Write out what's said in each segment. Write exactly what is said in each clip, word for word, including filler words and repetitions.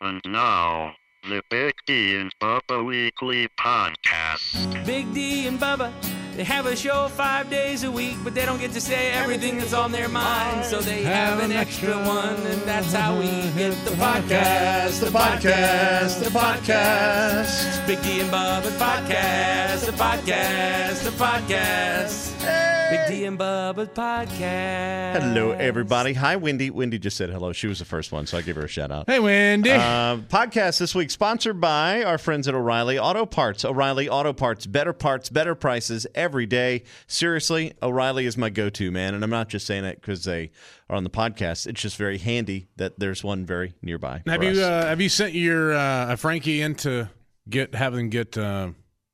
And now, the Big D and Bubba Weekly Podcast. Big D and Bubba, they have a show five days a week, but they don't get to say everything that's on their mind, so they have an extra one, and that's how we get the podcast, the podcast, the podcast. Big D and Bubba's podcast, the podcast, the podcast. Big D and Bubba's podcast. Hello, everybody. Hi, Wendy. Wendy just said hello. She was the first one, so I give her a shout out. Hey, Wendy. Uh, podcast this week sponsored by our friends at O'Reilly Auto Parts. O'Reilly Auto Parts. Better parts, better prices every day. Seriously, O'Reilly is my go-to, man. And I'm not just saying it because they are on the podcast. It's just very handy that there's one very nearby. Have you uh, have you sent your uh, Frankie in to get have them get uh,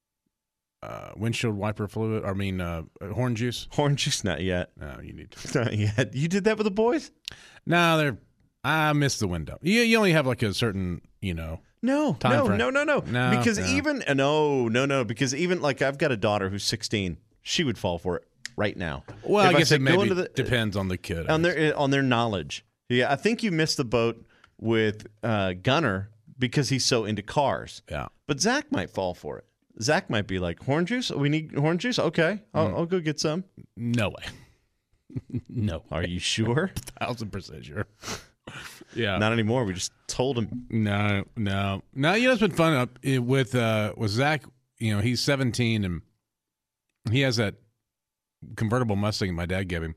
uh, windshield wiper fluid? I mean, uh, horn juice. Horn juice? Not yet. No, you need to. Not yet. You did that with the boys? No, they're. I missed the window. You you only have like a certain you know. No, Time no, frame. no, no, no, No, Because no. even uh, no, no, no. Because even like I've got a daughter who's sixteen. She would fall for it right now. Well, If I guess said, it go maybe into the- depends on the kid. I on guess. their on their knowledge. Yeah, I think you missed the boat with uh, Gunner because he's so into cars. Yeah. But Zach might fall for it. Zach might be like, horn juice? We need horn juice? Okay, I'll, Mm. I'll go get some. No way. No. Are you sure? Thousand percent sure. Yeah. Not anymore. We just told him. No, no, no. You know, it's been fun up eh, with uh, with Zach. You know, he's seventeen and he has that convertible Mustang my dad gave him,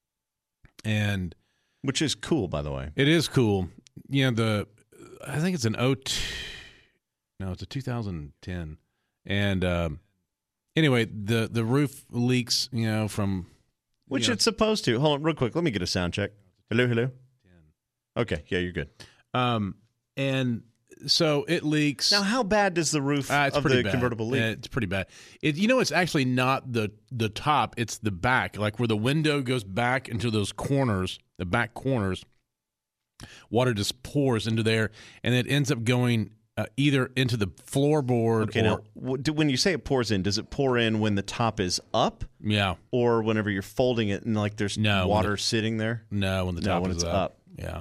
and Which is cool, by the way. it is cool. You know, the I think it's an oh two. No, it's a two thousand ten. And um, anyway, the the roof leaks. You know, from Which you know, it's supposed to. Hold on real quick. Let me get a sound check. Hello, hello. Okay, yeah, you're good. um, and so it leaks. Now, how bad does the roof Uh, it's of pretty the bad. convertible leak? Uh, It's pretty bad. It, you know, it's actually not the the top; it's the back, like where the window goes back into those corners, the back corners. Water just pours into there, and it ends up going uh, either into the floorboard Okay, or now, w- do- when you say it pours in, does it pour in when the top is up? yeah, Or whenever you're folding it and like there's No, when water the- sitting there? no, when the No, top when is it's up. up. Yeah.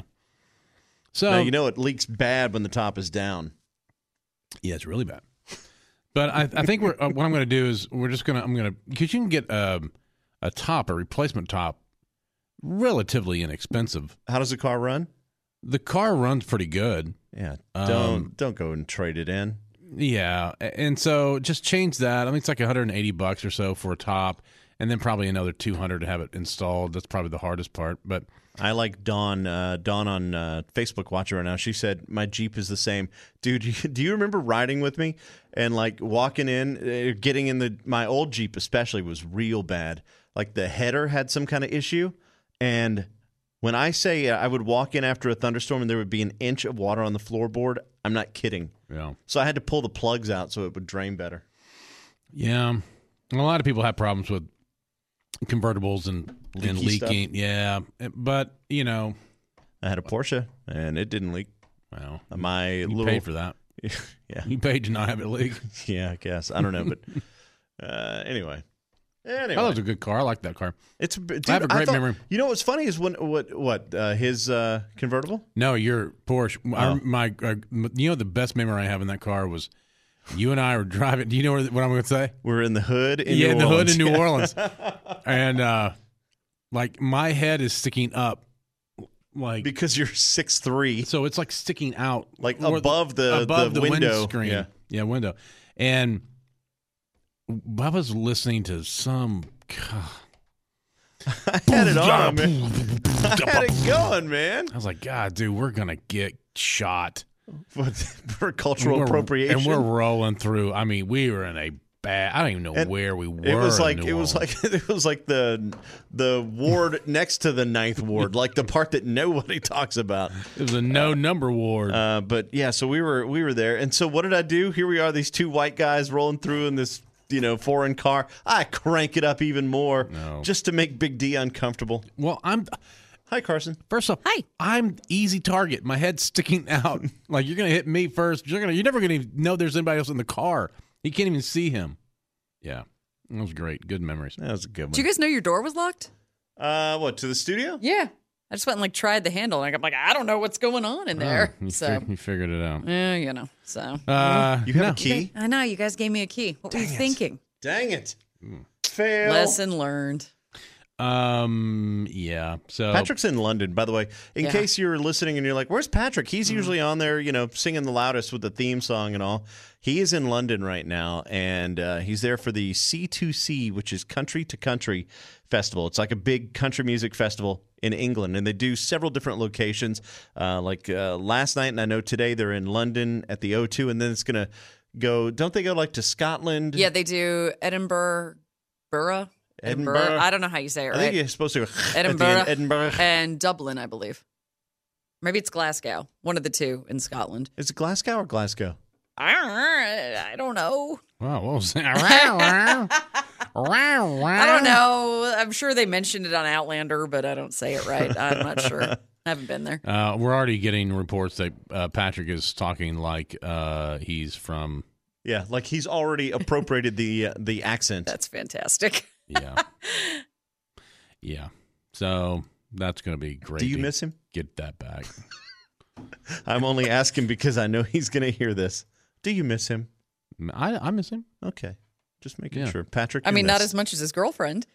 So Now, you know it leaks bad when the top is down. yeah, it's really bad. But I, I think we're uh, what I'm going to do is we're just going to I'm going to because you can get um, a top, a replacement top, relatively inexpensive. How does the car run? The car runs pretty good. Yeah, Um, don't don't go and trade it in. Yeah, a- and so just change that. I mean, it's like one hundred eighty bucks or so for a top, and then probably another two hundred to have it installed. That's probably the hardest part. But I like Dawn. Uh, Dawn on uh, Facebook watching right now. She said my Jeep is the same, dude. You, do you remember riding with me and like walking in, uh, getting in the my old Jeep especially was real bad. Like the header had some kind of issue, and when I say uh, I would walk in after a thunderstorm and there would be an inch of water on the floorboard, I'm not kidding. yeah, So I had to pull the plugs out so it would drain better. yeah, and a lot of people have problems with convertibles and and Leaky stuff? leaking. Yeah, but you know, I had a Porsche and it didn't leak. well, My you little paid for that. yeah, You paid to not have it leak. yeah, I guess I don't know, but uh, anyway, anyway, That was a good car. I like that car. it's dude, I have a great thought- memory. You know what's funny is when what what uh, his uh, convertible? No, your Porsche. I- Oh. my, uh, you know, the best memory I have in that car was you and I were driving. Do you know what I'm going to say? We're in the hood. In yeah, New in the hood Orleans. in New Yeah. Orleans, and uh, like my head is sticking up, like because you're six three, so it's like sticking out, like or above the above the, the, window. windscreen. Yeah. yeah, window. And Bubba's listening to some. I had it on, man. I had it going, man. I was like, God, dude, we're gonna get shot. For, for cultural And we're- appropriation, and we're rolling through. I mean, we were in a bad. I don't even know And where we were. It was in like New it was Orleans. like it was like the the ward next to the ninth ward, like the part that nobody talks about. It was a no number ward. Uh, but yeah, so we were we were there, and so what did I do? Here we are, these two white guys rolling through in this you know foreign car. I crank it up even more No. just to make Big D uncomfortable. well, I'm Hi, Carson. first off, Hi. I'm easy target. My head's sticking out. Like you're gonna hit me first. You're gonna. You're never gonna even know there's anybody else in the car. You can't even see him. Yeah, that was great. Good memories. That was a good one. Did you guys know your door was locked? uh, what to the studio? Yeah. I just went and like tried the handle, and I'm like, I don't know what's going on in there. Oh, you, so fi- you figured it out. yeah, you know. So Uh, You have no. a key? I know you guys gave me a key. What were you Dang it. thinking? Dang it. Fail. Lesson learned. Um, yeah. So Patrick's in London, by the way. In Yeah. case you're listening and you're like, where's Patrick? He's usually on there, you know, singing the loudest with the theme song and all. He is in London right now, and uh, he's there for the C two C, which is Country to Country Festival. It's like a big country music festival in England, and they do several different locations. Uh, like uh, last night, and I know today they're in London at the O two, and then it's going to go, don't they go like to Scotland? Yeah, they do Edinburgh, Borough, Edinburgh. I don't know how you say it, I right? think you're supposed to go at the Edinburgh, end, Edinburgh. and Dublin, I believe. Maybe it's Glasgow, one of the two in Scotland. Is it Glasgow or Glasgow? I don't know. wow, what was that? I I don't know. I'm sure they mentioned it on Outlander, but I don't say it right. I'm not sure. I haven't been there. Uh, we're already getting reports that uh, Patrick is talking like uh, he's from. Yeah, like he's already appropriated the uh, the accent. That's fantastic. Yeah. Yeah. So that's going to be great. Do you to miss him? Get that back. I'm only asking because I know he's going to hear this. Do you miss him? I, I miss him. Okay. Just making Yeah. sure. Patrick, I you're mean, not missed. as much as his girlfriend.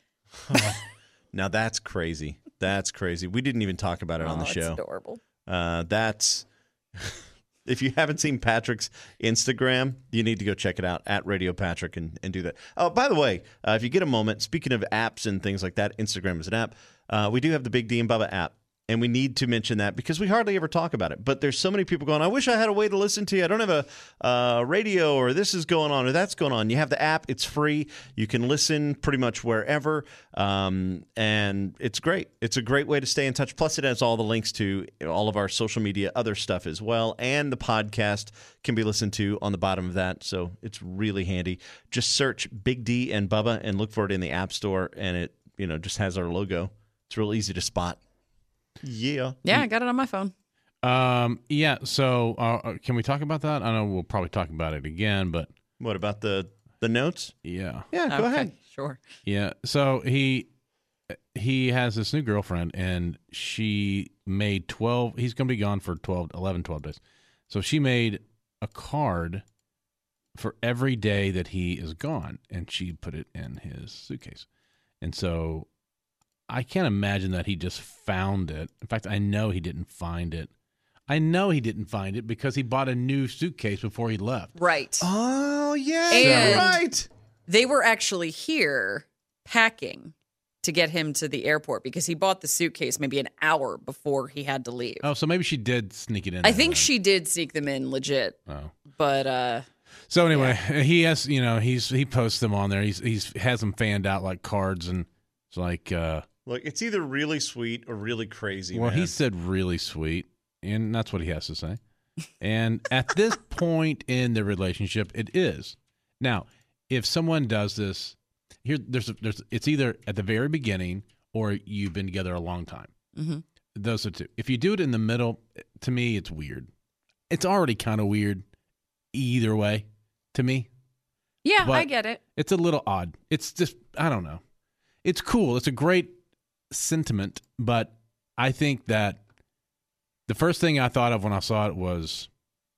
Now that's crazy. That's crazy. We didn't even talk about it on Oh, the it's show. adorable. Uh, that's if you haven't seen Patrick's Instagram, you need to go check it out at Radio Patrick and, and do that. Oh, by the way, uh, if you get a moment, speaking of apps and things like that, Instagram is an app. Uh, we do have the Big D and Bubba app. And we need to mention that because we hardly ever talk about it. But there's so many people going, I wish I had a way to listen to you. I don't have a uh, radio, or this is going on or that's going on. You have the app. It's free. You can listen pretty much wherever. Um, and it's great. It's a great way to stay in touch. Plus, it has all the links to all of our social media, other stuff as well. And the podcast can be listened to on the bottom of that. So it's really handy. Just search Big D and Bubba and look for it in the App Store. And it, you know, just has our logo. It's real easy to spot. Yeah. Yeah, I got it on my phone. Um, yeah. So uh, can we talk about that? I know we'll probably talk about it again, but What about the the notes? yeah. Yeah, go Okay, ahead. Sure. Yeah. So he he has this new girlfriend, and she made twelve. He's going to be gone for twelve, eleven, twelve days. So she made a card for every day that he is gone, and she put it in his suitcase. And so I can't imagine that he just found it. In fact, I know he didn't find it. I know he didn't find it because he bought a new suitcase before he left. Right. Oh, yeah, And- you're right. They were actually here packing to get him to the airport because he bought the suitcase maybe an hour before he had to leave. Oh, so maybe she did sneak it in. I there think then. she did sneak them in legit. Oh. But uh So anyway, he has, you know, he's he posts them on there. He's he's has them fanned out like cards, and it's like, uh, Look, it's either really sweet or really crazy, well, man. he said really sweet, and that's what he has to say. And at this point in the relationship, it is. Now, if someone does this, here, there's, a, there's, it's either at the very beginning or you've been together a long time. mhm. Those are two. If you do it in the middle, to me, it's weird. It's already kind of weird either way to me. Yeah, But- I get it. It's a little odd. It's just, I don't know. It's cool. It's a great sentiment, but I think that the first thing I thought of when I saw it was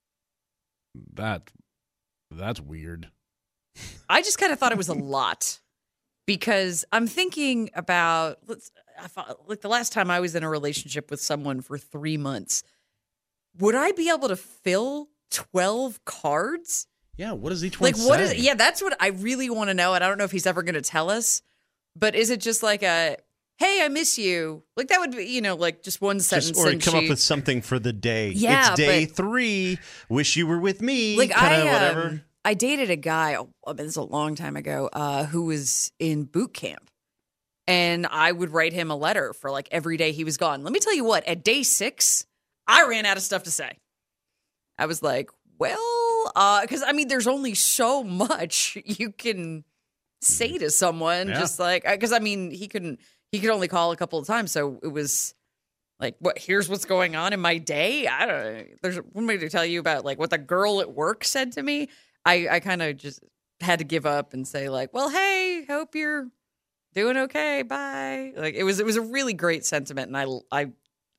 that that's weird. I just kind of thought it was a lot because I'm thinking about let's I thought, like the last time I was in a relationship with someone for three months, would I be able to fill twelve cards? Yeah, what does each one Like what say? is? Yeah, that's what I really want to know, and I don't know if he's ever going to tell us. But is it just like a "Hey, I miss you"? Like that would be, you know, like just one sentence. Just, or and come up she- with something for the day. Yeah, it's day but- three. Wish you were with me. like kind I of whatever. um, I dated a guy. oh, I mean, this is a long time ago. Uh, who was in boot camp, and I would write him a letter for like every day he was gone. Let me tell you what. At day six, I ran out of stuff to say. I was like, well, because I mean, there's only so much you can say to someone. Yeah. Just like because I mean, he couldn't. He could only call a couple of times, so it was. Like, what? Here's what's going on in my day. I don't. There's one way to tell you about like what the girl at work said to me. I, I kind of just had to give up and say like, well, hey, hope you're doing okay. Bye. Like it was it was a really great sentiment, and I I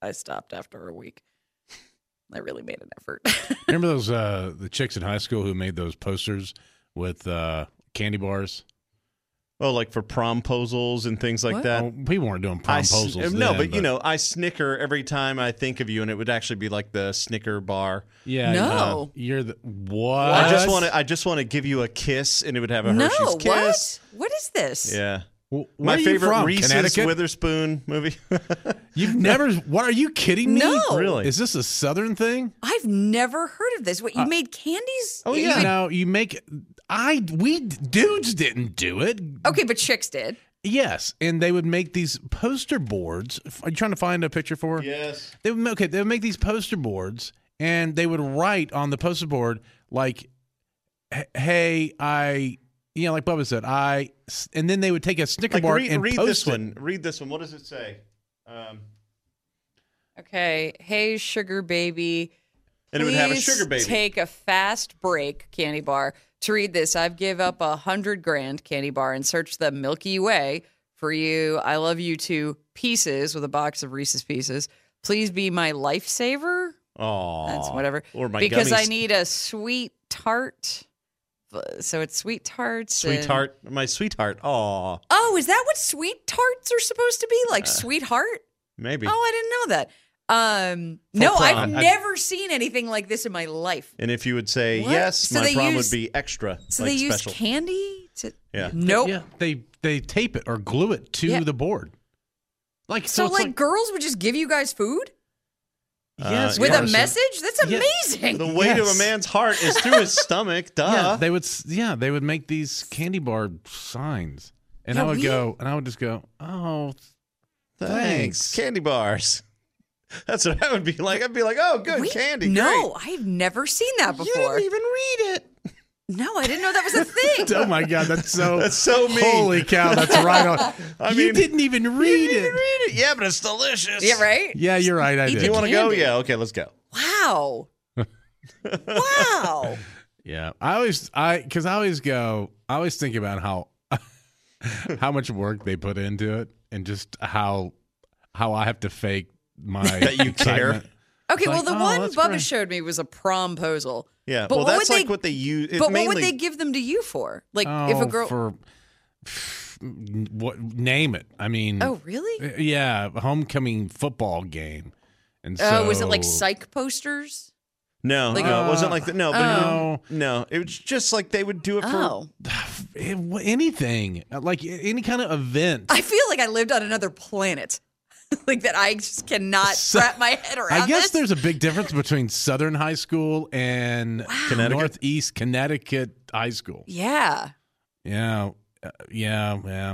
I stopped after a week. I really made an effort. Remember those uh, the chicks in high school who made those posters with uh, candy bars? Oh, like for promposals and things like What? that. Oh, people weren't doing I s- promposals. no, then, but, you know, I snicker every time I think of you, and it would actually be like the Snicker bar. yeah, No. uh, you're the what? I just want to. I just want to give you a kiss, and it would have a no, Hershey's kiss. what? What is this? Yeah, Well, where my are you favorite from? Reese's Connecticut? Witherspoon movie. You've never? What are you kidding me? No. Really? Is this a Southern thing? I've never heard of this. What, you made candies? oh, You yeah. made- No, you make. I we dudes didn't do it. Okay, but chicks did. Yes, and they would make these poster boards. Are you trying to find a picture for? her? Yes. They would make, okay. They would make these poster boards, and they would write on the poster board like, "H- "Hey, I." You know, like Bubba said, I, and then they would take a Snicker Like bar read, and read post this it. one. Read this one. What does it say? Um, Okay. Hey, sugar baby. and it would have a Please sugar baby. Take a fast break, candy bar. To read this, I've give up a hundred grand candy bar and search the Milky Way for you. I love you to pieces with a box of Reese's Pieces. Please be my lifesaver. Aw. That's whatever. Or my because I gummies. need a sweet tart. So it's sweet tarts. and- Sweetheart, my sweetheart. Aw, Oh, is that what sweet tarts are supposed to be? Uh, Like sweetheart? maybe. Oh, I didn't know that. Um, no, prom. I've I- never seen anything like this in my life. And if you would say What? yes, So my they prom use- would be extra. So like they use special. candy to Yeah. Nope. Yeah, they they tape it or glue it to Yeah. the board. Like So, it's like, girls would just give you guys food yes, with yeah. a message? That's Yeah. amazing. The weight of Yes. a man's heart is through his stomach. Duh. Yeah, they would. s- Yeah, they would make these candy bar signs, and Yeah, I would we- go, and I would just go, oh, Thanks. Thanks. Candy bars. That's what I would be like. I'd be like, oh, good We- candy. No, I've never seen that great. before. You didn't even read it. No, I didn't know that was a thing. oh my god, that's so That's so mean. Holy cow, that's right on. I you mean- didn't even read You didn't it. even read it. Yeah, but it's delicious. Yeah, right? Yeah, you're right. I Eat did. Do you want to go? Candy. Yeah. Okay, let's go. Wow. wow. Yeah, I always, I because I always go, I always think about how how much work they put into it, and just how how I have to fake my That you care. excitement. Okay, It's well, like, the oh, one that's Bubba great. showed me was a promposal. Yeah. But well, what that's would like they- what they use. It's But mainly, what would they give them to you for? Like, Oh, if a girl. for what name it? I mean, Oh, really? yeah, a homecoming football game, and so Oh, was it like psych posters? No, Like- no, it wasn't like that. No, but Oh. it, no, it was just like they would do it for. Oh. Eh, wh- anything like any kind of event? I feel like I lived on another planet. like that I just cannot So- wrap my head around I guess this. there's a big difference between Southern High School and Connecticut? Northeast Connecticut High School. Yeah. Yeah, uh, yeah, yeah.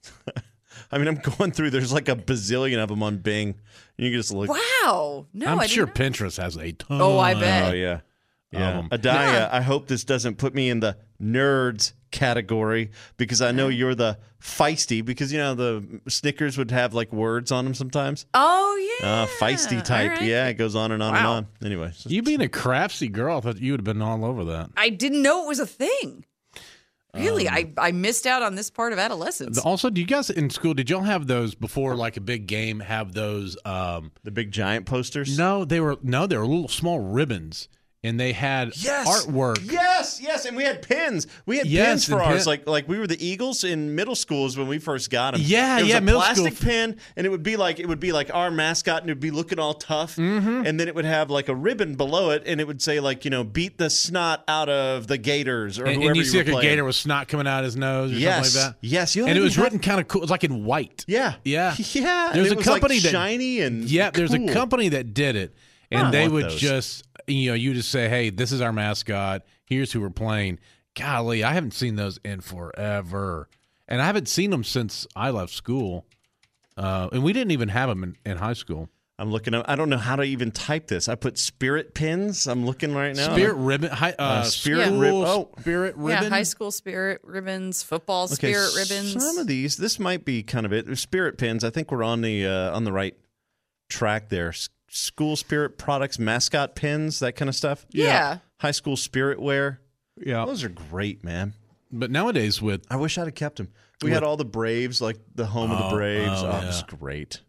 I mean, I'm going through. There's like a bazillion of them on Bing. You can just look. Wow. No, I'm I sure didn't know. Pinterest has a ton. Oh, I bet. Oh yeah, yeah. Um, Adaya, Yeah. I hope this doesn't put me in the nerds category because I know you're the feisty. Because you know the Snickers would have like words on them sometimes. Oh, yeah. Uh, feisty type. All right. Yeah, it goes on and on and Wow. on. Anyway, so- You being a craftsy girl, I thought you would have been all over that. I didn't know it was a thing. Really, Um, I, I missed out on this part of adolescence. Also, do you guys in school, did y'all have those before like a big game, have those um the big giant posters. no, they were no, they were little small ribbons and they had Yes. artwork. Yes, yes, and we had pins. We had Yes, pins for and ours. pin- Like like we were the Eagles in middle schools when we first got them. Yeah, it was yeah, a middle plastic school. pin, and it would be like it would be like our mascot, and it would be looking all tough. Mm-hmm. And then it would have like a ribbon below it, and it would say like you know beat the snot out of the Gators or And, whoever and you you see were like a playing. gator with snot coming out his nose or Yes, something like that. yes, you And it was have- written kind of cool. It was like in white. Yeah, Yeah. yeah. and There's it a was, company like, that shiny and Yeah, there's a cool. company that did it, and I they want would those. just, you know, you just say, "Hey, this is our mascot. Here's who we're playing." Golly, I haven't seen those in forever, and I haven't seen them since I left school. Uh, and we didn't even have them in, in high school. I'm looking up. I don't know how to even type this. I put spirit pins. I'm looking right now. Spirit ribbon, hi, uh, Uh, spirit school rib- oh. spirit ribbon. Yeah, high school spirit ribbons, football Okay, spirit ribbons. Some of these, this might be kind of it. Spirit pins. I think we're on the uh, on the right track there. S- school spirit products, mascot pins, that kind of stuff. Yeah. High school spirit wear. Yeah, Those are great, man. but nowadays with I wish I'd have kept them. We had all the Braves, like the home of Oh, the Braves. oh, Oh, it was yeah. great.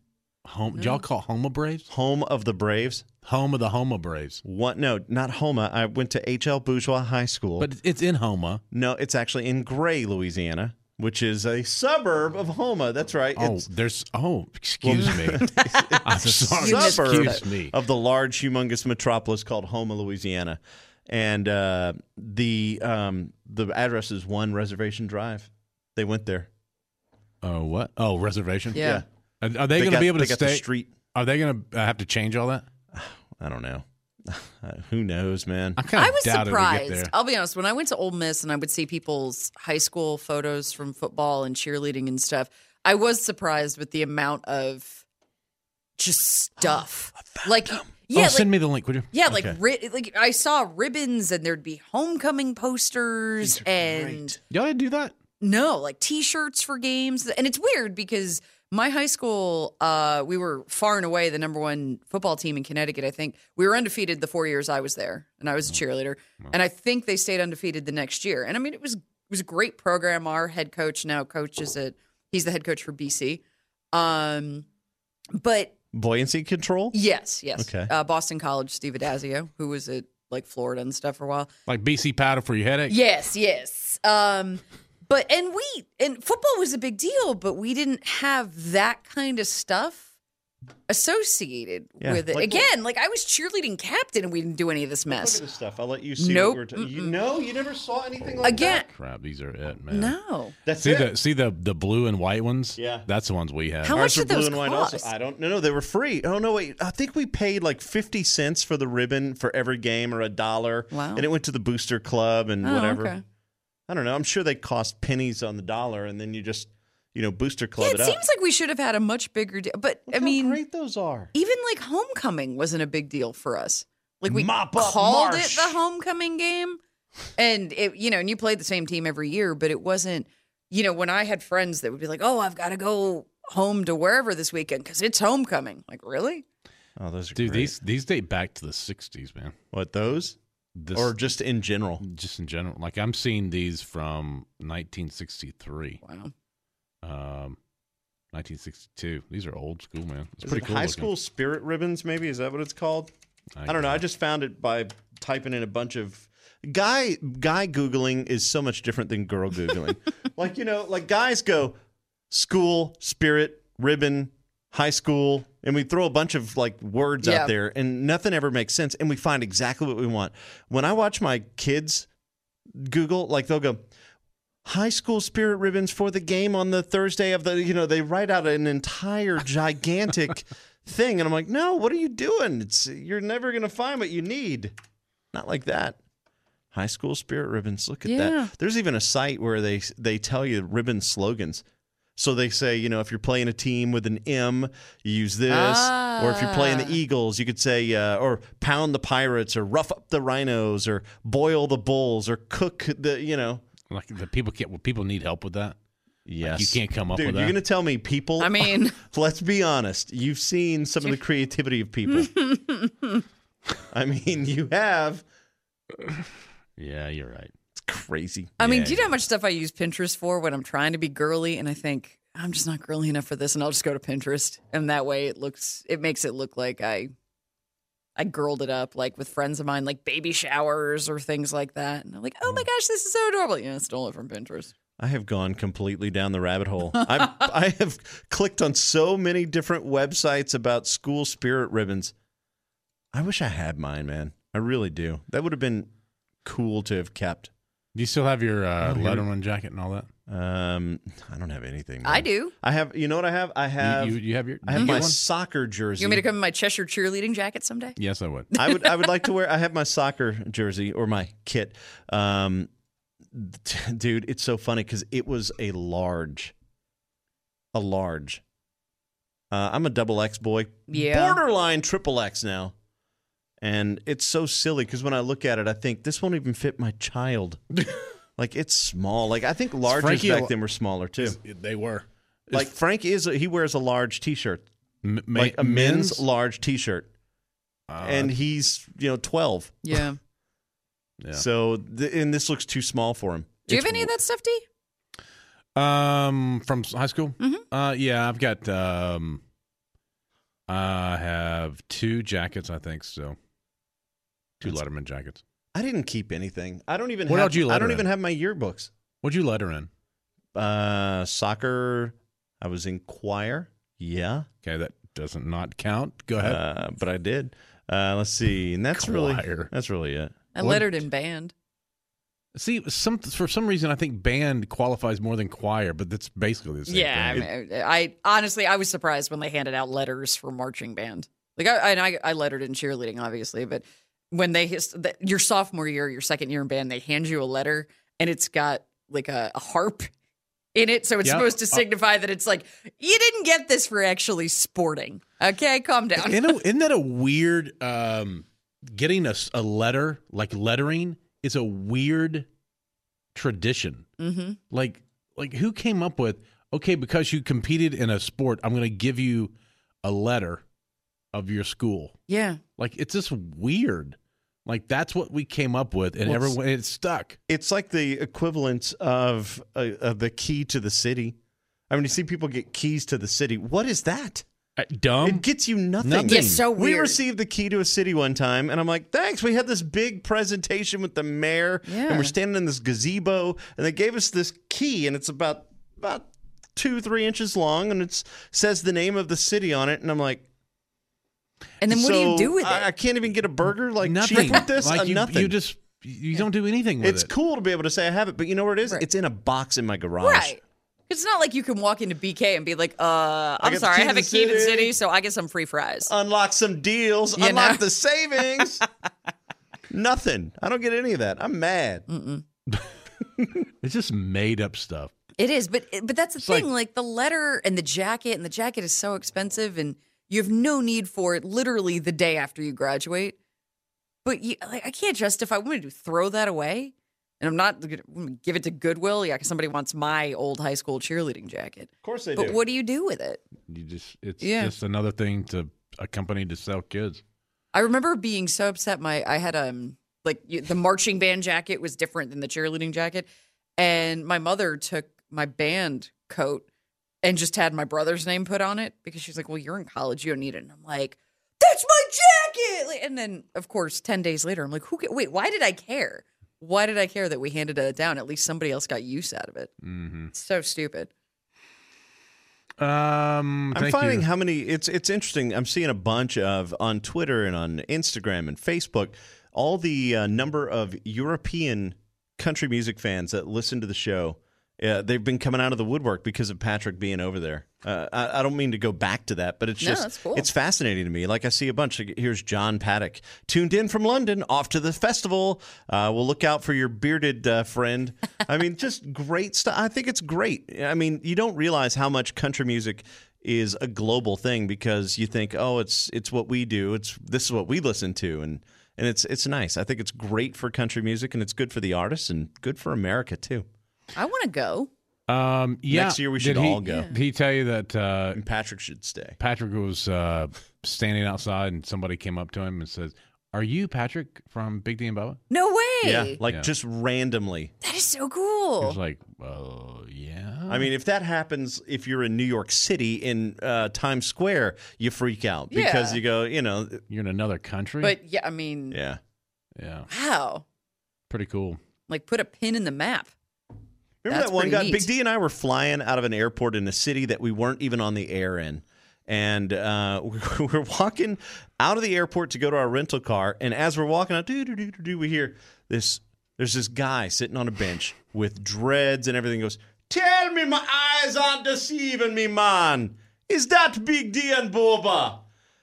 Home, do y'all call Homa Braves? Home of the Braves. Home of the Homa Braves. What? No, not Homa. I went to H L Bourgeois High School. But it's in Homa. No, it's actually in Gray, Louisiana, which is a suburb of Homa. That's right. Oh, It's there's. Oh, excuse me. I'm sorry. You missed suburb Excuse me. of the large, humongous metropolis called Homa, Louisiana. And uh, the um, the address is One Reservation Drive. They went there. Oh, what? Oh, reservation? Yeah. Are, are they, going to got- be able they to got the stay? street. Are they going to have to change all that? I don't know. Who knows, man? I kind I of was doubt it would get there. surprised. I'll be honest. When I went to Ole Miss and I would see people's high school photos from football and cheerleading and stuff, I was surprised with the amount of just stuff. like, yeah, oh, like, send me the link, would you? yeah, like, Okay. ri- like I saw ribbons and there'd be homecoming posters and Y'all didn't do that? no, like T-shirts for games. And it's weird because my high school, uh, we were far and away the number one football team in Connecticut. I think we were undefeated the four years I was there, and I was a cheerleader. And I think they stayed undefeated the next year. And I mean, it was it was a great program. Our head coach now coaches at he's the head coach for B C. Um, but Buoyancy control? yes, yes, Okay. uh, Boston College, Steve Adazio, who was at like Florida and stuff for a while. Like B C powder for your headache? Yes, yes. Um, but and we and football was a big deal, but we didn't have that kind of stuff associated Yeah, with it. like Again, like I was cheerleading captain, and we didn't do any of this Look mess. at this stuff. I'll let you see Nope. what we're talking. You know, you never saw anything like Again, that. Crap, these are it, man. no. That's See it. the see the the blue and white ones? Yeah. That's the ones we have. How Ours much were did those blue and white cost? also. I don't. No, no, they were free. Oh no, wait. I think we paid like fifty cents for the ribbon for every game, or a dollar. Wow. And it went to the booster club and Oh, whatever. okay. I don't know. I'm sure they cost pennies on the dollar, and then you just, you know, booster club Yeah, it, it up. seems like we should have had a much bigger deal. But Look I how mean, great those are. even like homecoming wasn't a big deal for us. Like we Mop up called Marsh. it the homecoming game, and it, you know, and you played the same team every year, but it wasn't. You know, when I had friends that would be like, "Oh, I've got to go home to wherever this weekend because it's homecoming." Like, really? Oh, those are Dude, great. these these date back to the sixties, man. What, those? This, Or just in general? just in general. Like I'm seeing these from nineteen sixty-three, Wow. um, nineteen sixty-two. These are old school, man. It's Is pretty it cool. high looking. school spirit ribbons, maybe? Is that what it's called? I don't know. I just found it by typing in a bunch of guy guy googling is so much different than girl googling. Like, you know, like guys go school, spirit, ribbon, high school, and we throw a bunch of like words Yeah. out there and nothing ever makes sense and we find exactly what we want. When I watch my kids Google, like they'll go high school spirit ribbons for the game on the Thursday of the, you know, they write out an entire gigantic thing. And I'm like, no, what are you doing? It's you're never going to find what you need. Not like that. High school spirit ribbons. Look at Yeah. that. There's even a site where they they tell you ribbon slogans. So they say, you know, if you're playing a team with an M, you use this. Or if you're playing the Ah. Eagles, you could say, uh, or pound the Pirates, or rough up the Rhinos, or boil the Bulls, or cook the, you know. Like the people can't. Well, people need help with that. Yes. you can't come up Dude, with you're that. going to tell me people. I mean, let's be honest. You've seen some of the creativity of people. I mean, you have. Yeah, you're right. It's crazy. I mean, Yeah, do you know how much stuff I use Pinterest for when I'm trying to be girly and I think I'm just not girly enough for this, and I'll just go to Pinterest, and that way it looks, it makes it look like I, I girled it up, like with friends of mine, like baby showers or things like that, and I'm like, oh my gosh, this is so adorable. Yeah, I stole it from Pinterest. I have gone completely down the rabbit hole. I've, I have clicked on so many different websites about school spirit ribbons. I wish I had mine, man. I really do. That would have been cool to have kept. Do you still have your uh, Oh, here- Letterman jacket and all that? Um, I don't have anything. man. I do. I have. You know what I have? I have. you, you, you have your. I have you my get one? soccer jersey. You want me to come in my Cheshire cheerleading jacket someday? Yes, I would. I would. I would like to wear. I have my soccer jersey or my kit. Um, dude, it's so funny because it was a large, a large. Uh, I'm a double X boy, Yeah. borderline triple X now, and it's so silly because when I look at it, I think this won't even fit my child. Like it's small. Like I think larges Frankie back a- then were smaller too. They were. Like Frank is. He wears a large T-shirt, M- ma- like a men's, large T-shirt, uh, and he's you know twelve. Yeah. yeah. So, th- and this looks too small for him. Do you have It's- any of that stuff, D? Um, from s- high school. Mhm. Uh, yeah, I've got um, I have two jackets, I think, so. Two That's- Letterman jackets. I didn't keep anything. I don't even What have else you I don't letter even in? have my yearbooks. What'd you letter in? Uh soccer, I was in choir. Yeah. Okay, that doesn't not count. Go ahead. Uh, but I did. Uh, let's see. And that's really Choir. that's really it. I What- lettered in band. See, some for some reason, I think band qualifies more than choir, but that's basically the same Yeah, I, thing. mean, I honestly I was surprised when they handed out letters for marching band. Like I and I, I lettered in cheerleading, obviously, but when they the, your sophomore year, your second year in band, they hand you a letter and it's got like a, a harp in it, so it's Yeah. supposed to signify that it's like you didn't get this for actually sporting. Okay, calm down. Isn't, it- isn't that a weird? Um, getting a, s- a letter like lettering is a weird tradition. Mm-hmm. Like, like who came up with? Okay, because you competed in a sport, I'm going to give you a letter of your school. Yeah. Like, it's just weird. Like, that's what we came up with, and Well, it's- everyone it stuck. It's like the equivalent of, uh, of the key to the city. I mean, you see people get keys to the city. What is that? Uh, dumb. It gets you nothing. Nothing. Yeah, so We weird. received the key to a city one time, and I'm like, thanks. We had this big presentation with the mayor, Yeah. and we're standing in this gazebo, and they gave us this key, and it's about about two, three inches long, and it says the name of the city on it, and I'm like, And then what do you so do with it? I, I can't even get a burger like nothing. cheap with this. Like Uh, you, nothing. you just you don't do anything with it's it. cool to be able to say I have it, but you know where it is? Right. It's in a box in my garage. Right. It's not like you can walk into B K and be like, uh, I'm got the sorry, key I have to a the key to the city. city, so I get some free fries. Unlock some deals. You unlock know? the savings. Nothing. I don't get any of that. I'm mad. It's just made up stuff. It is, but but that's the It's thing. like- Like, the letter and the jacket, and the jacket is so expensive, and you have no need for it. Literally the day after you graduate, but you, like, I can't justify. I'm going to throw that away, and I'm not going to give it to Goodwill. Yeah, because somebody wants my old high school cheerleading jacket. Of course they But do. what do you do with it? You just it's Yeah. just another thing to a company to sell kids. I remember being so upset. My I had um like you- the marching band jacket was different than the cheerleading jacket, and my mother took my band coat and just had my brother's name put on it because she's like, "Well, you're in college, you don't need it." And I'm like, "That's my jacket!" Like, and then, of course, ten days later, I'm like, "Who? Ca- wait, why did I care? Why did I care that we handed it down? At least somebody else got use out of it. Mm-hmm. It's so stupid." Um, I'm thank finding you. how many it's it's interesting. I'm seeing a bunch of on Twitter and on Instagram and Facebook all the uh, number of European country music fans that listen to the show. Uh, they've been coming out of the woodwork because of Patrick being over there. Uh, I, I don't mean to go back to that, but it's No, just that's cool. it's fascinating to me. Like I see a bunch. Of, here's John Paddock tuned in from London, off to the festival. Uh, we'll look out for your bearded uh, friend. I mean, just great stuff. I think it's great. I mean, you don't realize how much country music is a global thing because you think, oh, it's it's what we do. It's this is what we listen to, and and it's it's nice. I think it's great for country music, and it's good for the artists and good for America too. I want to go. Um, yeah. Next year we Did should he- all go. Did he tell you that uh, And Patrick should stay. Patrick was uh, standing outside and somebody came up to him and says, "Are you Patrick from Big D and Bubba?" No way. Yeah, like Yeah. just randomly. That is so He cool. was like, "Oh, yeah." I mean, if that happens, if you're in New York City in uh, Times Square, you freak out because Yeah. you go, you know, you're in another country. But yeah, I mean, yeah. yeah, wow. pretty cool. Like, put a pin in the map. Remember That's that one pretty guy? neat. Big D and I were flying out of an airport in a city that we weren't even on the air in. And uh, we we're walking out of the airport to go to our rental car. And as we're walking out, do, do, do, do, do, we hear this. There's this guy sitting on a bench with dreads and everything. He goes, "Tell me my eyes aren't deceiving me, man. Is that Big D and Boba?"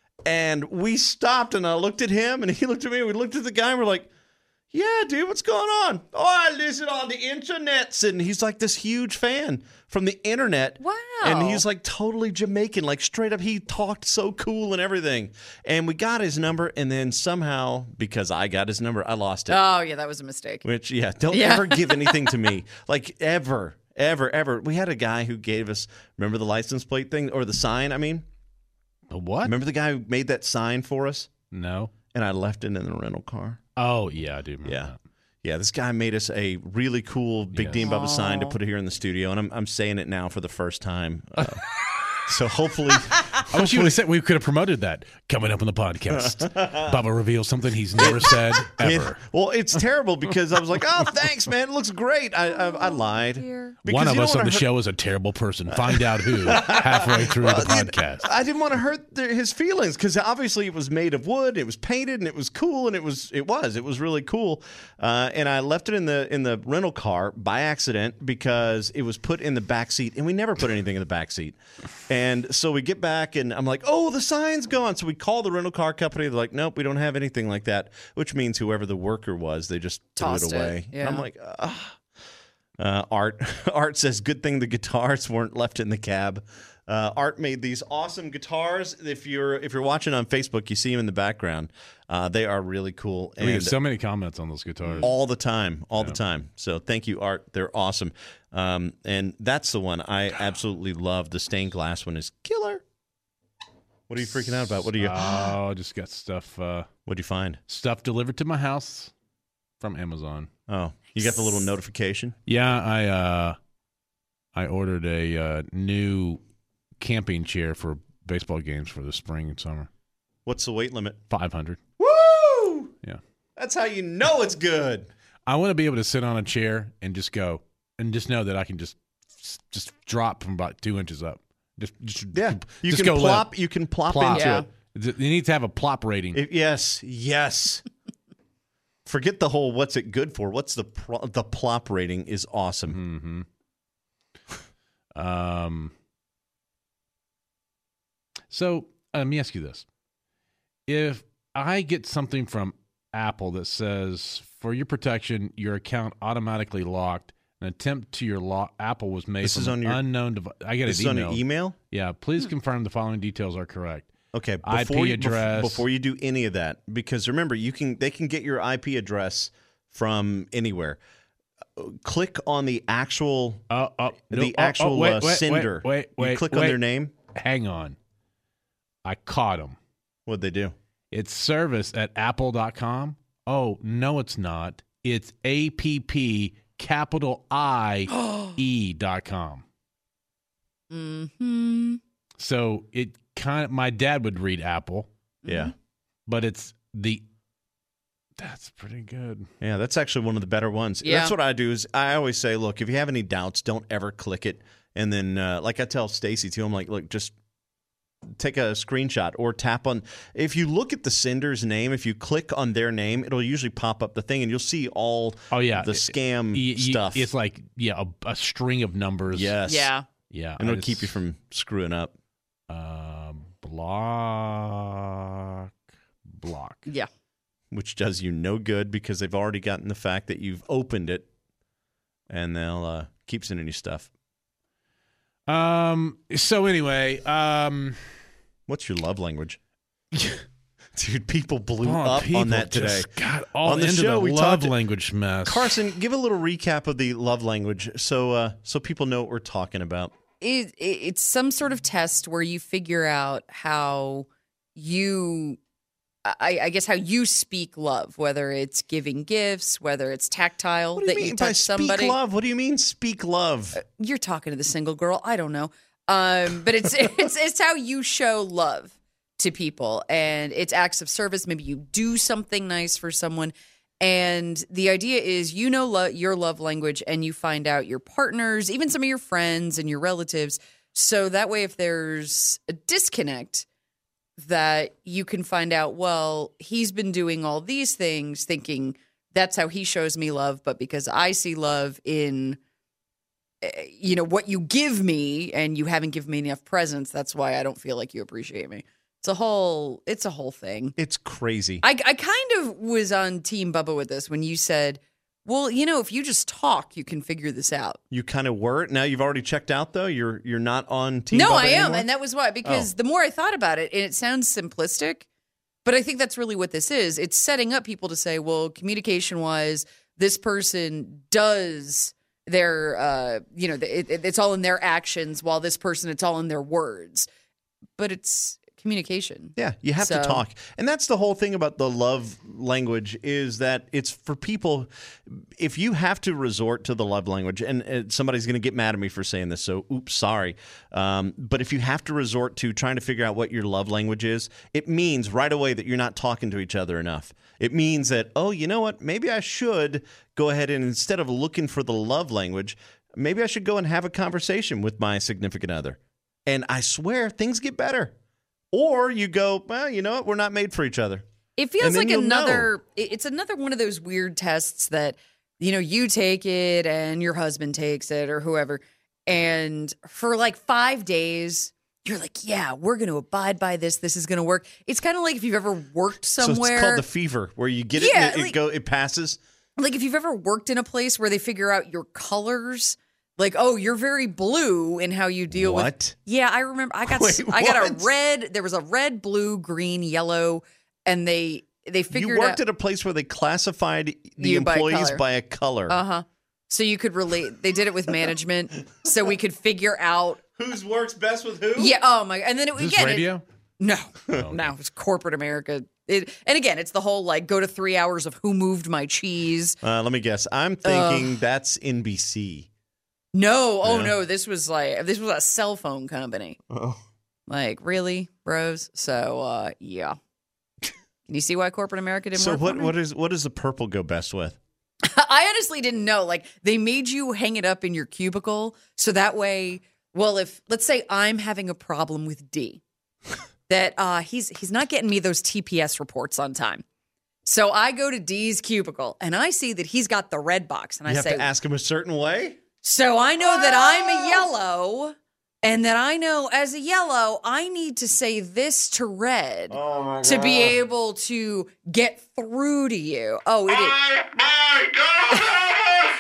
And we stopped and I looked at him and he looked at me. And we looked at the guy and we're like, "Yeah, dude, what's going on?" "Oh, I listen on the internets." And he's like this huge fan from the internet. Wow. And he's like totally Jamaican, like straight up. He talked so cool and everything. And we got his number. And then somehow, because I got his number, I lost it. Oh, yeah, that was a mistake. Which, yeah, don't Yeah. ever give anything to me. Like, ever, ever, ever. We had a guy who gave us, remember the license plate thing? Or the sign, I mean? The what? Remember the guy who made that sign for us? No. And I left it in the rental car. Oh, yeah, I do remember Yeah. that. Yeah, this guy made us a really cool Big Yes. D and Bubba sign to Aw. put it here in the studio, and I'm I'm saying it now for the first time. Uh, So hopefully, I wish you would have said we could have promoted that. Coming up on the podcast, Bubba reveals something he's never said ever. It, well, it's terrible because I was like, "Oh, thanks, man. It looks great." I I, I lied. Dear. Because One of you don't us on wanna the hurt- show is a terrible person. Find out who halfway through the podcast. I didn't want to hurt the, his feelings because obviously it was made of wood, it was painted, and it was cool, and it was it was it was really cool. Uh, and I left it in the in the rental car by accident because it was put in the back seat, and we never put anything in the back seat. And so we get back, and I'm like, "Oh, the sign's gone." So we call the rental car company. They're like, "Nope, we don't have anything like that." Which means whoever the worker was, they just Tossed threw it, it away. yeah. And I'm like, Ugh. Uh, Art Art says, good thing the guitars weren't left in the cab. Uh, Art made these awesome guitars. If you're if you're watching on Facebook, you see them in the background. Uh, they are really cool. We get And so many comments on those guitars. all the time, all the time. So thank you, Art. They're awesome. Um, and that's the one I absolutely love. The stained glass one is killer. What are you freaking out about? What do you Oh, I just got stuff uh, What do you find? stuff delivered to my house from Amazon. Oh, you got the little notification. Yeah, I uh, I ordered a uh, new camping chair for baseball games for the spring and summer. What's the weight limit? Five hundred. Woo! Yeah, That's how you know it's good. I want to be able to sit on a chair and just go and just know that I can just just drop from about two inches up. Just, just Yeah, you just can go plop. limp. You can plop, Plop. into Yeah. it. You need to have a plop rating. It- Yes, yes. Forget the whole "what's it good for." What's the pro- the plop rating is awesome. Mm-hmm. Um. So uh, let me ask you this: if I get something from Apple that says, "For your protection, your account automatically locked. An attempt to your lock Apple was made This from is on an your- unknown device." I get This an is on email. your email. Yeah, please confirm the following details are correct. Okay, I P before you, address. before you do any of that, because remember, you can they can get your I P address from anywhere. Uh, Click on the actual Oh, oh, the no, oh, oh, actual wait, uh, wait, sender. Wait, wait, you wait, click wait. on their name. Hang on. I caught them. What'd they do? It's service at apple dot com. Oh, no, it's not. It's A P P capital I E dot com. Mm-hmm. So it kind of, my dad would read Apple, Yeah, but it's the, that's pretty good. yeah, that's actually one of the better ones. Yeah. That's what I do. Is I always say, look, if you have any doubts, don't ever click it. And then, uh, like I tell Stacy too, I'm like, look, just take a screenshot or tap on. If you look at the sender's name, if you click on their name, it'll usually pop up the thing, and you'll see all Oh, yeah. the scam Y- y- stuff. It's like, yeah, a, a string of numbers. yes, Yeah. Yeah. and I it'll keep you just- from screwing up. Uh, block. Block. Yeah. Which does you no good because they've already gotten the fact that you've opened it, and they'll uh, keep sending you stuff. Um. So anyway, um, What's your love language? Dude, people blew oh, up people on that today. just got all On the into show, the we love talked- language mess. Carson, give a little recap of the love language so uh, so people know what we're talking about. It, it, it's some sort of test where you figure out how you, I, I guess, how you speak love, whether it's giving gifts, whether it's tactile What do you that mean you by touch speak somebody. love? What do you mean speak love? You're talking to the single girl. I don't know. Um, but it's it's it's how you show love to people, and it's acts of service. Maybe you do something nice for someone, and the idea is you know lo- your love language, and you find out your partners, even some of your friends and your relatives. So that way, if there's a disconnect, that you can find out. Well, he's been doing all these things, thinking that's how he shows me love, but because I see love in, you know, what you give me, and you haven't given me enough presents, that's why I don't feel like you appreciate me. It's a whole, it's a whole thing. It's crazy. I, I kind of was on Team Bubba with this when you said, well, you know, if you just talk, you can figure this out. You kind of were. Now you've already checked out, though. You're you're not on Team No, Bubba I am. anymore? And that was why, because Oh. the more I thought about it, and it sounds simplistic, but I think that's really what this is. It's setting up people to say, well, communication wise, this person does their, uh, you know, it, it, it's all in their actions, while this person, it's all in their words. But it's communication. Yeah, you have So- to talk. And that's the whole thing about the love language is that it's for people, if you have to resort to the love language, and, and somebody's going to get mad at me for saying this, so oops, sorry. Um, but if you have to resort to trying to figure out what your love language is, it means right away that you're not talking to each other enough. It means that, oh, you know what, maybe I should go ahead and instead of looking for the love language, maybe I should go and have a conversation with my significant other. And I swear things get better. Or you go, well, you know what? We're not made for each other. It feels And then like you'll another, it- it's another one of those weird tests that, you know, you take it and your husband takes it or whoever. And for like five days, you're like, yeah, we're going to abide by this. This is going to work. It's kind of like if you've ever worked somewhere. So it's called the fever, where you get it Yeah, and it, like- it, go, it passes. Like if you've ever worked in a place where they figure out your colors, like, oh, you're very blue in how you deal with. What? Yeah, I remember. I got. Wait, I got a what? red. There was a red, blue, green, yellow, and they they figured You worked out. at a place where they classified the You by employees color. by a color. Uh huh. So you could relate. They did it with management, so we could figure out. Whose works best with who? Yeah. Oh my. And then it Is this again. it- radio? no, no, it's corporate America. It, and again, it's the whole like go to three hours of who moved my cheese. Uh, let me guess. I'm thinking that's N B C. No, oh Yeah. no, this was like this was a cell phone company. Oh. Like, really, bros? So uh yeah. Can you see why corporate America didn't So work what? for me? What is what does the purple go best with? I honestly didn't know. Like, they made you hang it up in your cubicle so that way, well, if let's say I'm having a problem with D, that uh he's he's not getting me those T P S reports on time. So I go to D's cubicle and I see that he's got the red box and You I have say, to ask him a certain way. so I know that I'm a yellow, and that I know as a yellow, I need to say this to red Oh to be able to get through to you. Oh, it is. Oh my God!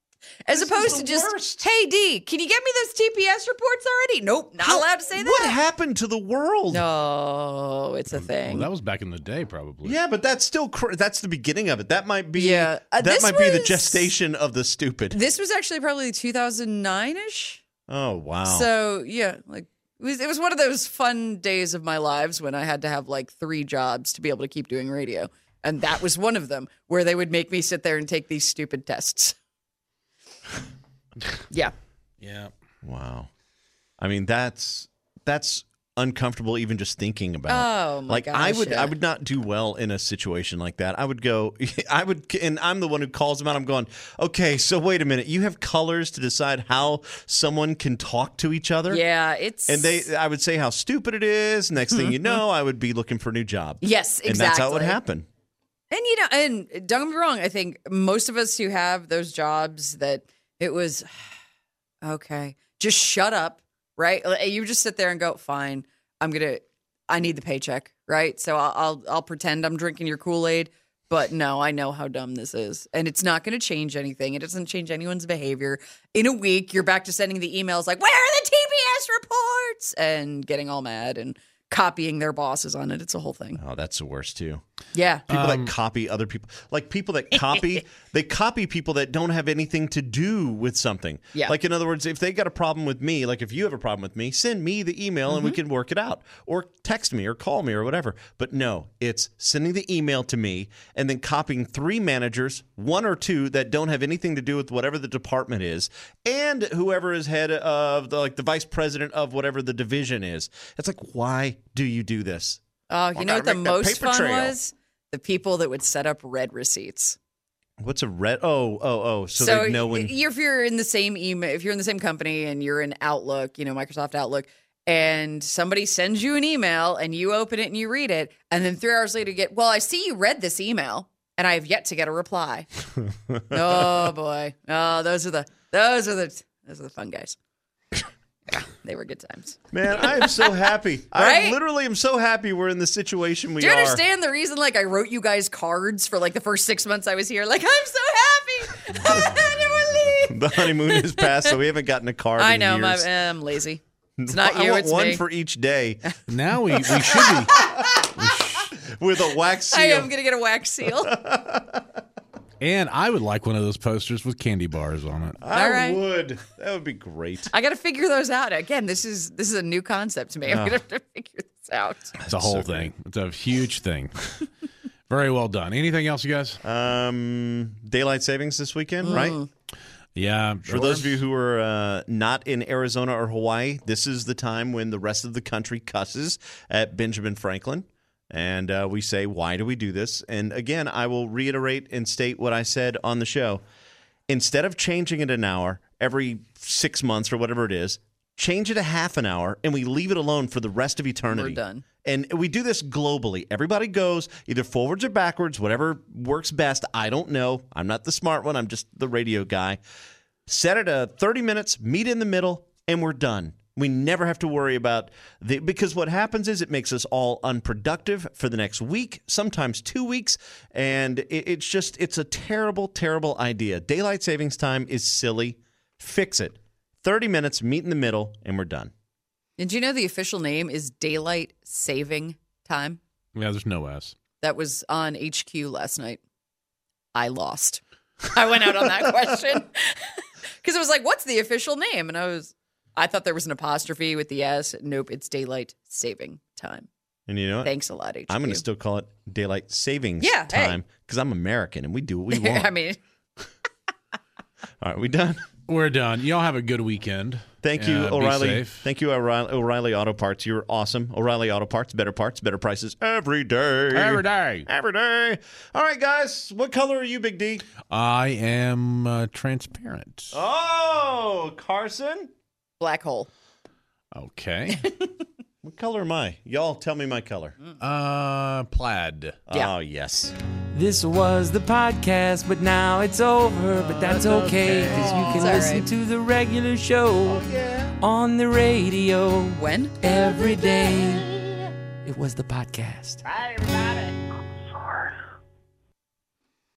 As This opposed is to the just, worst. hey, D, can you get me those T P S reports already? Nope, not allowed to say What that. happened to the world? No, it's a thing. Well, that was back in the day, probably. Yeah, but that's still cr- that's the beginning of it. That might be Yeah. Uh, that this might be the was- gestation of the stupid. This was actually probably two thousand nine ish. Oh wow. So yeah, like it was, it was one of those fun days of my lives when I had to have like three jobs to be able to keep doing radio, and that was one of them where they would make me sit there and take these stupid tests. Yeah, Yeah. Wow. I mean, that's that's uncomfortable even just thinking about. Oh, my like I gosh, would yeah. I would not do well in a situation like that. I would go I would and I'm the one who calls them out. I'm going, "Okay, so wait a minute. You have colors to decide how someone can talk to each other?" yeah, it's And they I would say how stupid it is. Next thing you know, I would be looking for a new job. yes, exactly. And that's how it would happen. And you know, and don't get me wrong, I think most of us who have those jobs that it was okay, just shut up, right? You just sit there and go, fine, I'm gonna, I need the paycheck, right? So I'll I'll, I'll pretend I'm drinking your Kool-Aid, but no, I know how dumb this is, and it's not going to change anything. It doesn't change anyone's behavior. In a week, you're back to sending the emails like, where are the T P S reports? And getting all mad and copying their bosses on it. It's a whole thing. Oh, that's the worst too. Yeah. People Um, that copy other people, like people that copy, they copy people that don't have anything to do with something. Yeah. Like, in other words, if they got a problem with me, like if you have a problem with me, send me the email and we can work it out. Or text me or call me or whatever. But no, it's sending the email to me and then copying three managers, one or two that don't have anything to do with whatever the department is, and whoever is head of the, like the vice president of whatever the division is. It's like, why do you do this? Oh, you I know what gotta the make that most paper fun trail. was? The people that would set up red receipts. What's a red? Oh, oh, oh. So, So they know when. y- if you're in the same email, if you're in the same company and you're in Outlook, you know, Microsoft Outlook, and somebody sends you an email and you open it and you read it, and then three hours later you get, well, I see you read this email and I have yet to get a reply. Oh boy. Oh, those are the those are the those are the fun guys. Yeah, they were good times. Man, I am so happy. I Right? literally am so happy we're in the situation we Do you are. understand the reason like I wrote you guys cards for like the first six months I was here? Like, I'm so happy. I don't wanna leave. The honeymoon is past, so we haven't gotten a card I in know, my, years. I'm lazy. It's not I you, want it's one me. for each day Now we, we should be. with a wax seal. I am going to get a wax seal. And I would like one of those posters with candy bars on it. I All right. would. That would be great. I got to figure those out. Again, this is this is a new concept to me. I'm Oh. going to have to figure this out. It's a whole So thing. It's a huge thing. Very well done. Anything else, you guys? Um, daylight savings this weekend, Mm. right? Yeah. For those of you who are uh, not in Arizona or Hawaii, this is the time when the rest of the country cusses at Benjamin Franklin. And uh, we say, why do we do this? And again, I will reiterate and state what I said on the show. Instead of changing it an hour every six months or whatever it is, change it a half an hour and we leave it alone for the rest of eternity. We're done. And we do this globally. Everybody goes either forwards or backwards, whatever works best. I don't know. I'm not the smart one. I'm just the radio guy. Set it at thirty minutes, meet in the middle, and we're done. We never have to worry about the because what happens is it makes us all unproductive for the next week, sometimes two weeks, and it, it's just it's a terrible, terrible idea. Daylight savings time is silly. Fix it. thirty minutes, meet in the middle, and we're done. Did you know the official name is Daylight Saving Time? Yeah, there's no S. That was on H Q last night. I lost. I went out on that question because it was like, what's the official name? And I was, I thought there was an apostrophe with the S. Nope, it's Daylight Saving Time. And you know what? Thanks a lot, H Q. I'm going to still call it daylight savings Yeah, hey. time because I'm American and we do what we want. I mean, All right, we done? We're done. Y'all have a good weekend. Thank you, Uh, be O'Reilly. safe. Thank you, O'Reilly, O'Reilly Auto Parts. You're awesome. O'Reilly Auto Parts, better parts, better prices every day. Every day. Every day. All right, guys. What color are you, Big D? I am uh, transparent. Oh, Carson. black hole. Okay. What color am I? Y'all tell me my color. uh, plaid. Yeah. Oh, yes. This was the podcast, but now it's over. But that's okay, because you can It's all listen right. to the regular show on the radio When? every day. It was the podcast. Bye, everybody.